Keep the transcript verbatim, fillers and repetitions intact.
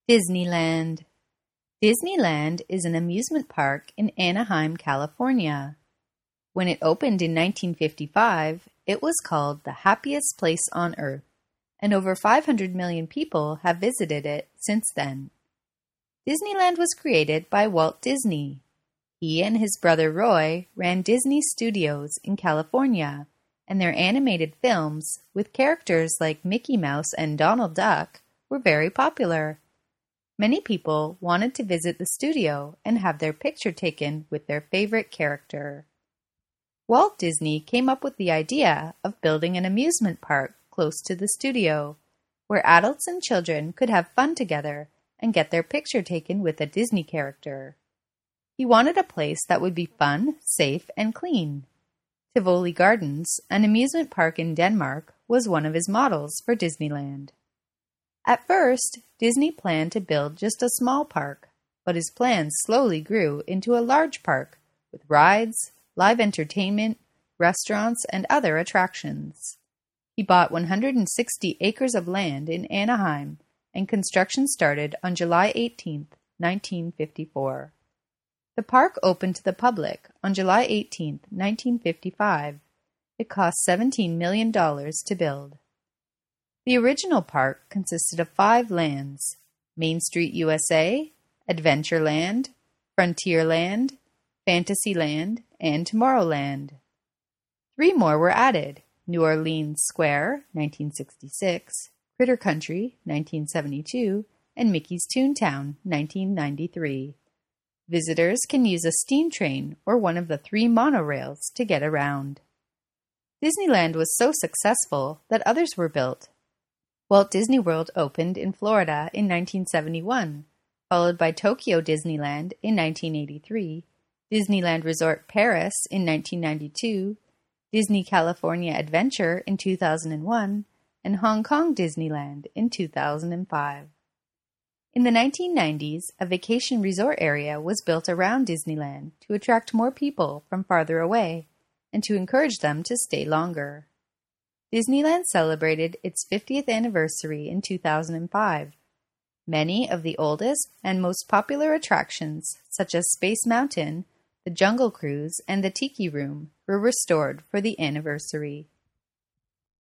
Disneyland. Disneyland is an amusement park in Anaheim, California. When it opened in nineteen fifty-five, it was called the happiest place on earth, and over five hundred million people have visited it since then. Disneyland was created by Walt Disney. He and his brother Roy ran Disney Studios in California, and their animated films, with characters like Mickey Mouse and Donald Duck, were very popular. Many people wanted to visit the studio and have their picture taken with their favorite character. Walt Disney came up with the idea of building an amusement park close to the studio, where adults and children could have fun together and get their picture taken with a Disney character. He wanted a place that would be fun, safe, and clean. Tivoli Gardens, an amusement park in Denmark, was one of his models for Disneyland. At first, Disney planned to build just a small park, but his plans slowly grew into a large park with rides, live entertainment, restaurants, and other attractions. He bought one hundred sixty acres of land in Anaheim, and construction started on July eighteenth, nineteen fifty-four. The park opened to the public on July eighteenth, nineteen fifty-five. It cost seventeen million dollars to build. The original park consisted of five lands: Main Street U S A, Adventureland, Frontierland, Fantasyland, and Tomorrowland. Three more were added: New Orleans Square, nineteen sixty-six, Critter Country, nineteen seventy-two, and Mickey's Toontown, nineteen ninety-three. Visitors can use a steam train or one of the three monorails to get around. Disneyland was so successful that others were built. Walt Disney World opened in Florida in nineteen seventy-one, followed by Tokyo Disneyland in nineteen eighty-three, Disneyland Resort Paris in nineteen ninety-two, Disney California Adventure in two thousand one, and Hong Kong Disneyland in two thousand five. In the nineteen nineties, a vacation resort area was built around Disneyland to attract more people from farther away and to encourage them to stay longer. Disneyland celebrated its fiftieth anniversary in two thousand five. Many of the oldest and most popular attractions, such as Space Mountain, the Jungle Cruise, and the Tiki Room, were restored for the anniversary.